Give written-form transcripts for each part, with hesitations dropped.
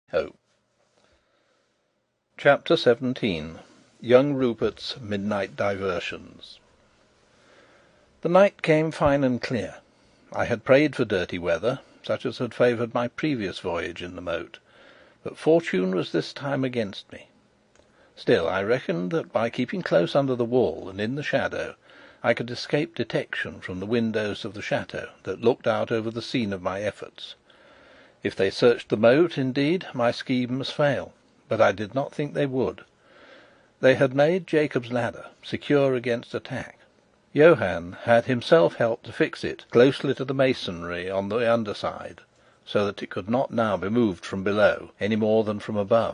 Hope. Chapter 17. Young Rupert's Midnight Diversions. The night came fine and clear. I had prayed for dirty weather, such as had favoured my previous voyage in the Moat, but fortune was this time against me. Still, I reckoned that by keeping close under the wall and in the shadow, I could escape detection from the windows of the chateau that looked out over the scene of my efforts. If they searched the moat, indeed, my scheme must fail, but I did not think they would. They had made Jacob's Ladder secure against attack. Johann had himself helped to fix it closely to the masonry on the underside, so that it could not now be moved from below any more than from above.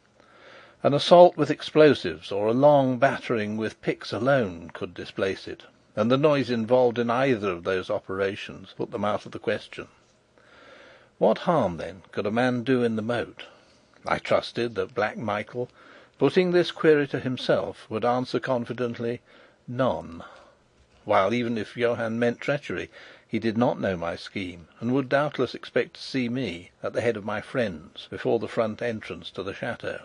An assault with explosives or a long battering with picks alone could displace it, and the noise involved in either of those operations put them out of the question. What harm, then, could a man do in the moat? I trusted that Black Michael, putting this query to himself, would answer confidently, "None," while, even if Johann meant treachery, he did not know my scheme, and would doubtless expect to see me, at the head of my friends, before the front entrance to the chateau.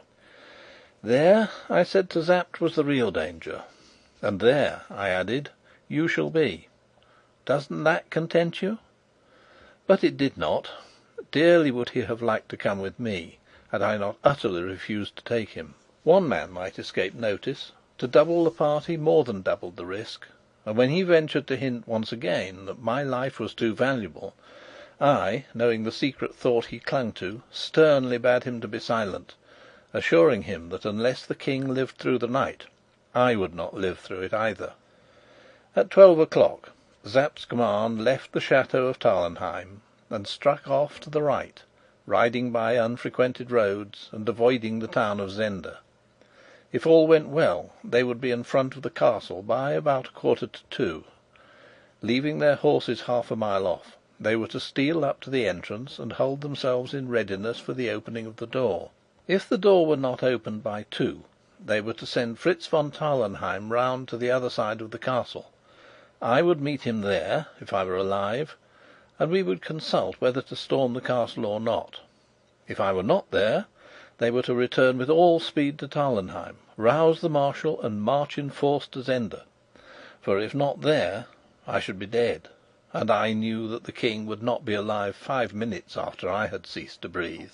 There, I said to Sapt, was the real danger. "And there," I added, "you shall be. Doesn't that content you?" But it did not. Dearly would he have liked to come with me, had I not utterly refused to take him. One man might escape notice; to double the party more than doubled the risk; and when he ventured to hint once again that my life was too valuable, I, knowing the secret thought he clung to, sternly bade him to be silent, assuring him that unless the King lived through the night, I would not live through it either. At 12 o'clock, Sapt's command left the chateau of Tarlenheim and struck off to the right, riding by unfrequented roads and avoiding the town of Zenda. If all went well, they would be in front of the castle by about 1:45. Leaving their horses half a mile off, they were to steal up to the entrance and hold themselves in readiness for the opening of the door. If the door were not opened by 2, they were to send Fritz von Tarlenheim round to the other side of the castle. I would meet him there, if I were alive, and we would consult whether to storm the castle or not. If I were not there, they were to return with all speed to Tarlenheim, rouse the Marshal, and march in force to Zenda; for if not there, I should be dead, and I knew that the King would not be alive 5 minutes after I had ceased to breathe.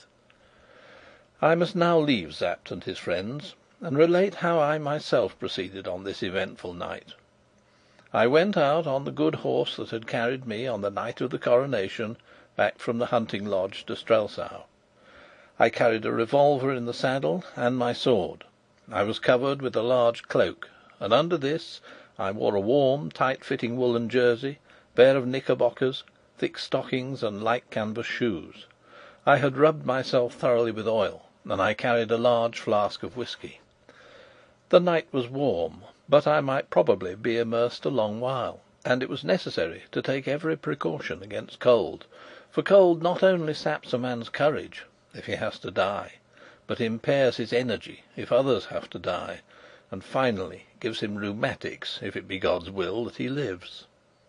I must now leave Sapt and his friends, and relate how I myself proceeded on this eventful night. I went out on the good horse that had carried me, on the night of the coronation, back from the hunting lodge to Strelsau. I carried a revolver in the saddle and my sword. I was covered with a large cloak, and under this I wore a warm, tight-fitting woollen jersey, pair of knickerbockers, thick stockings, and light canvas shoes. I had rubbed myself thoroughly with oil, and I carried a large flask of whisky. The night was warm, but I might probably be immersed a long while, and it was necessary to take every precaution against cold, for cold not only saps a man's courage, if he has to die, but impairs his energy, if others have to die, and finally gives him rheumatics, if it be God's will that he lives.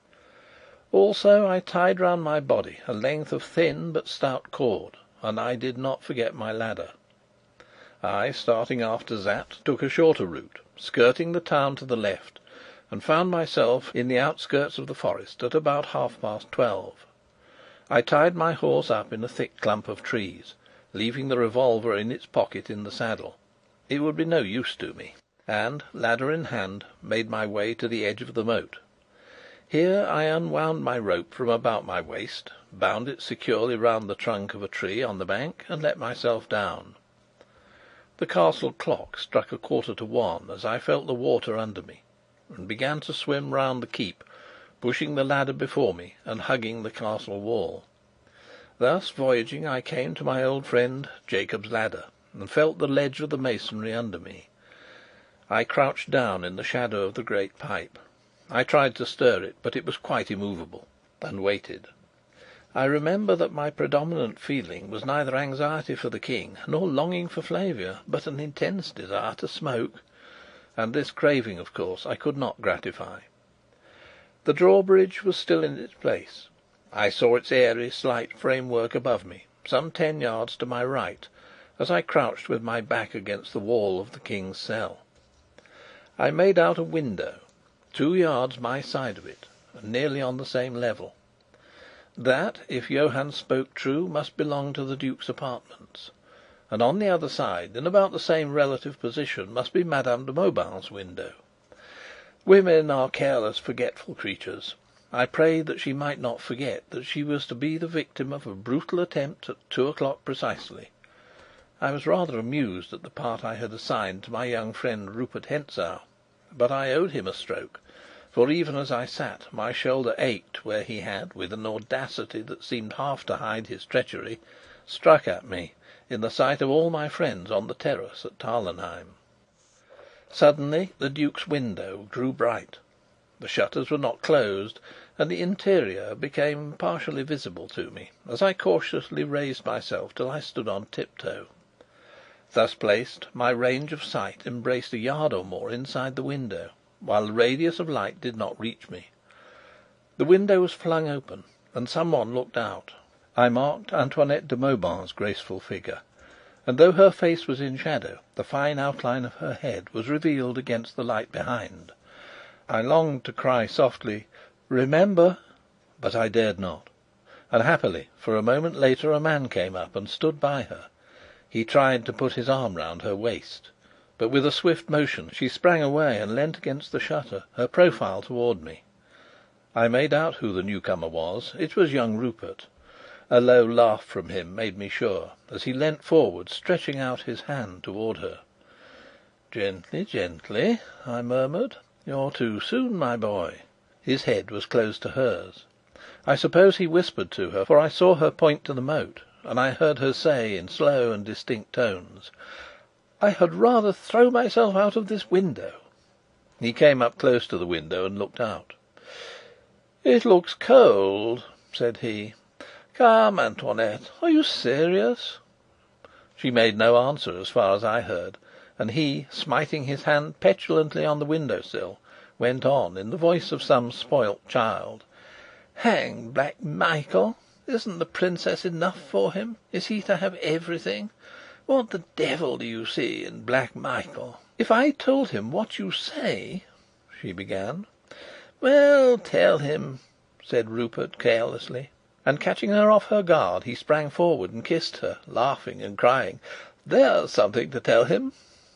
Also, I tied round my body a length of thin but stout cord, and I did not forget my ladder. I, starting after Sapt, took a shorter route, skirting the town to the left, and found myself in the outskirts of the forest at about 12:30. I tied my horse up in a thick clump of trees, leaving the revolver in its pocket in the saddle. It would be no use to me, and, ladder in hand, made my way to the edge of the moat. Here I unwound my rope from about my waist, bound it securely round the trunk of a tree on the bank, and let myself down. The castle clock struck 1:45 as I felt the water under me, and began to swim round the keep, pushing the ladder before me and hugging the castle wall. Thus voyaging, I came to my old friend Jacob's Ladder, and felt the ledge of the masonry under me. I crouched down in the shadow of the great pipe. I tried to stir it, but it was quite immovable, and waited. I remember that my predominant feeling was neither anxiety for the King nor longing for Flavia, but an intense desire to smoke, and this craving, of course, I could not gratify. The drawbridge was still in its place. I saw its airy, slight framework above me, some 10 yards to my right, as I crouched with my back against the wall of the King's cell. I made out a window, 2 yards my side of it, and nearly on the same level. That, if Johann spoke true, must belong to the Duke's apartments; and on the other side, in about the same relative position, must be Madame de Mauban's window. Women are careless, forgetful creatures. I prayed that she might not forget that she was to be the victim of a brutal attempt at 2 o'clock precisely. I was rather amused at the part I had assigned to my young friend Rupert Hentzau, but I owed him a stroke, for even as I sat, my shoulder ached where he had, with an audacity that seemed half to hide his treachery, struck at me, in the sight of all my friends on the terrace at Tarlenheim. Suddenly the Duke's window grew bright. The shutters were not closed, and the interior became partially visible to me, as I cautiously raised myself till I stood on tiptoe. Thus placed, my range of sight embraced a yard or more inside the window, while the radius of light did not reach me. The window was flung open, and some one looked out. I marked Antoinette de Mauban's graceful figure, and though her face was in shadow, the fine outline of her head was revealed against the light behind. I longed to cry softly, "Remember!" but I dared not; and happily, for a moment later, a man came up and stood by her. He tried to put his arm round her waist, but with a swift motion she sprang away and leant against the shutter, her profile toward me. I made out who the newcomer was. It was young Rupert. A low laugh from him made me sure, as he leant forward, stretching out his hand toward her. "Gently, gently," I murmured. "You're too soon, my boy." His head was close to hers. I suppose he whispered to her, for I saw her point to the moat, and I heard her say in slow and distinct tones, "I had rather throw myself out of this window." He came up close to the window and looked out. "It looks cold," said he. "Come, Antoinette, are you serious?" She made no answer, as far as I heard, and he, smiting his hand petulantly on the window sill, went on in the voice of some spoilt child: "Hang Black Michael! Isn't the princess enough for him? Is he to have everything? What the devil do you see in Black Michael?" "If I told him what you say " she began. "Well, tell him," said Rupert carelessly. And catching her off her guard, he sprang forward and kissed her, laughing and crying, "There's something to tell him!"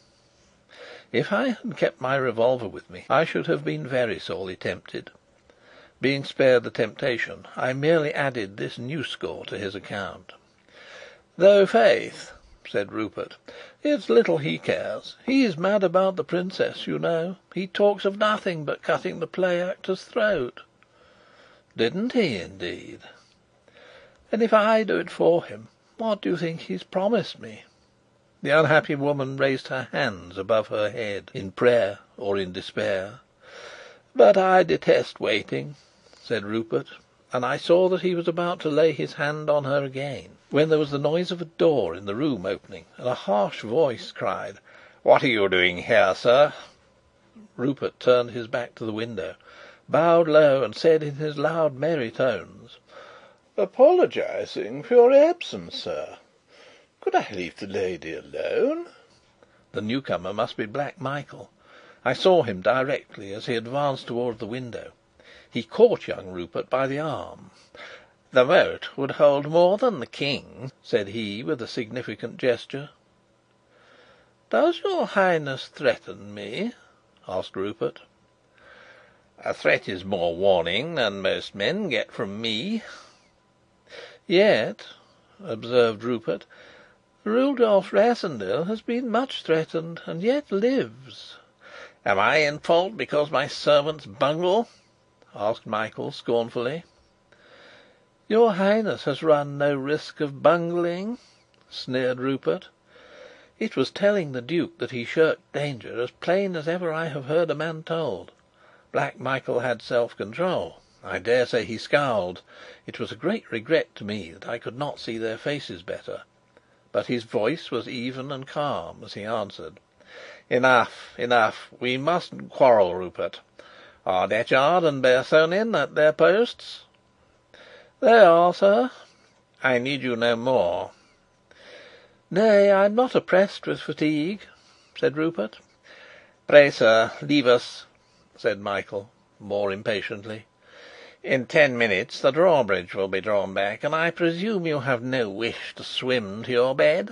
If I had kept my revolver with me, I should have been very sorely tempted. Being spared the temptation, I merely added this new score to his account. "Though, faith," said Rupert, "it's little he cares. He's mad about the princess, you know. He talks of nothing but cutting the play actor's throat." "Didn't he, indeed?" "And if I do it for him, what do you think he's promised me?" The unhappy woman raised her hands above her head, in prayer or in despair. "But I detest waiting," said Rupert, and I saw that he was about to lay his hand on her again, when there was the noise of a door in the room opening, and a harsh voice cried: "What are you doing here, sir?" Rupert turned his back to the window, bowed low, and said in his loud, merry tones: "Apologizing for your absence, sir. Could I leave the lady alone?" The newcomer must be Black Michael. I saw him directly as he advanced towards the window. He caught young Rupert by the arm. "The moat would hold more than the King," said he, with a significant gesture. "Does your Highness threaten me?" asked Rupert. "A threat is more warning than most men get from me." "Yet," observed Rupert, "Rudolf Rassendyll has been much threatened, and yet lives." "Am I in fault because my servants bungle?" asked Michael scornfully. "Your Highness has run no risk of bungling," sneered Rupert. It was telling the Duke that he shirked danger as plain as ever I have heard a man told. Black Michael had self-control. I dare say he scowled. It was a great regret to me that I could not see their faces better. But his voice was even and calm as he answered: "Enough, enough! We mustn't quarrel, Rupert. Are Detchard and Bersonin at their posts?" "They are, sir." "I need you no more." "Nay, I'm not oppressed with fatigue," said Rupert. "Pray, sir, leave us," said Michael, more impatiently. "In 10 minutes the drawbridge will be drawn back, and I presume you have no wish to swim to your bed."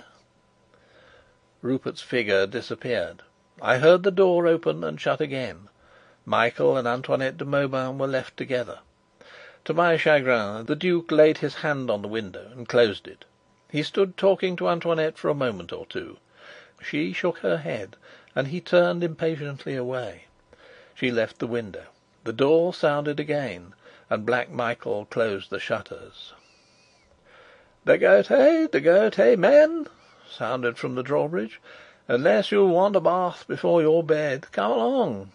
Rupert's figure disappeared. I heard the door open and shut again. Michael and Antoinette de Mauban were left together. To my chagrin, the Duke laid his hand on the window and closed it. He stood talking to Antoinette for a moment or two. She shook her head, and he turned impatiently away. She left the window. The door sounded again, and Black Michael closed the shutters. "De Gautet, men!" sounded from the drawbridge. "Unless you want a bath before your bed, come along."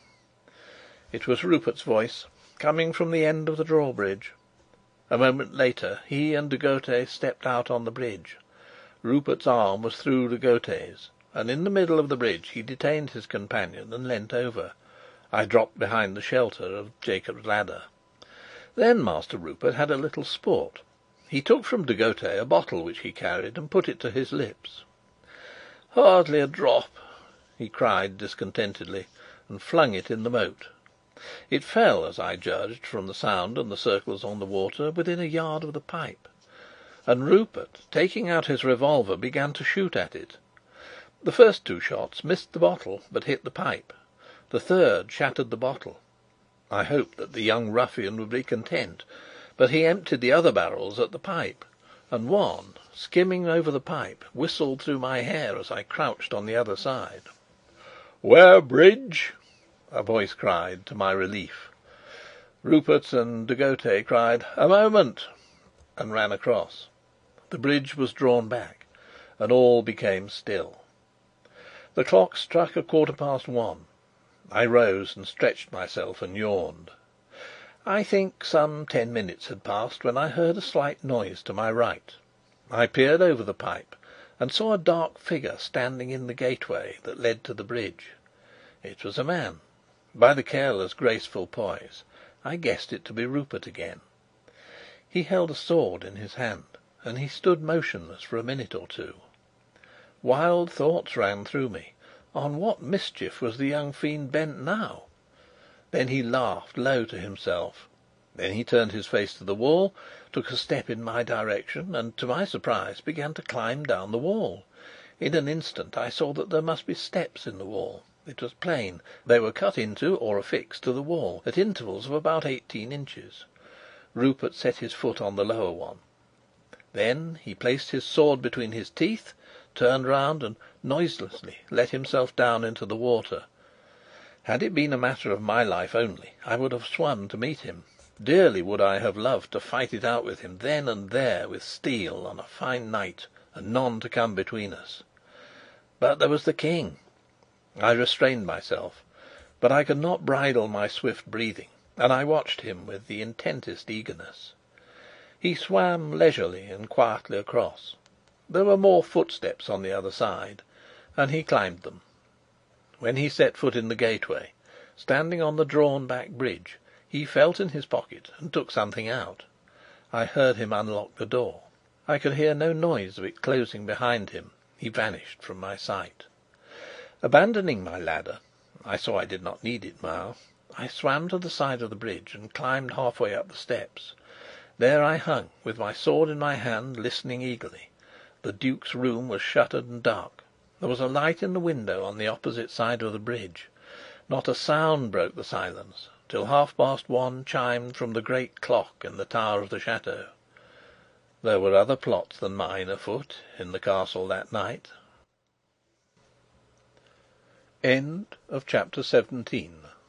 It was Rupert's voice, coming from the end of the drawbridge. A moment later he and de Gautet stepped out on the bridge. Rupert's arm was through de Gautet's, and in the middle of the bridge he detained his companion and leant over. I dropped behind the shelter of Jacob's ladder. Then Master Rupert had a little sport. He took from de Gautet a bottle which he carried, and put it to his lips. "Hardly a drop!" he cried discontentedly, and flung it in the moat. It fell, as I judged from the sound and the circles on the water, within a yard of the pipe, and Rupert, taking out his revolver, began to shoot at it. The first 2 shots missed the bottle, but hit the pipe. The third shattered the bottle. I hoped that the young ruffian would be content, but he emptied the other barrels at the pipe, and one, skimming over the pipe, whistled through my hair as I crouched on the other side. "'Ware bridge!" a voice cried, to my relief. Rupert and de Gautet cried, "A moment!" and ran across. The bridge was drawn back, and all became still. The clock struck 1:15. I rose and stretched myself and yawned. I think some 10 minutes had passed when I heard a slight noise to my right. I peered over the pipe and saw a dark figure standing in the gateway that led to the bridge. It was a man. By the careless, graceful poise, I guessed it to be Rupert again. He held a sword in his hand, and he stood motionless for a minute or two. Wild thoughts ran through me. On what mischief was the young fiend bent now? Then he laughed low to himself. Then he turned his face to the wall, took a step in my direction, and, to my surprise, began to climb down the wall. In an instant I saw that there must be steps in the wall. It was plain. They were cut into or affixed to the wall, at intervals of about 18 inches. Rupert set his foot on the lower one. Then he placed his sword between his teeth, turned round, and noiselessly let himself down into the water. Had it been a matter of my life only, I would have swum to meet him. Dearly would I have loved to fight it out with him, then and there, with steel, on a fine night, and none to come between us. But there was the King. I restrained myself, but I could not bridle my swift breathing, and I watched him with the intentest eagerness. He swam leisurely and quietly across. There were more footsteps on the other side, and he climbed them. When he set foot in the gateway, standing on the drawn back bridge, he felt in his pocket and took something out. I heard him unlock the door. I could hear no noise of it closing behind him. He vanished from my sight. Abandoning my ladder (I saw I did not need it now), I swam to the side of the bridge and climbed halfway up the steps. There I hung, with my sword in my hand, listening eagerly. The Duke's room was shuttered and dark. There was a light in the window on the opposite side of the bridge. Not a sound broke the silence till 1:30 chimed from the great clock in the tower of the chateau. There were other plots than mine afoot in the castle that night. Chapter 17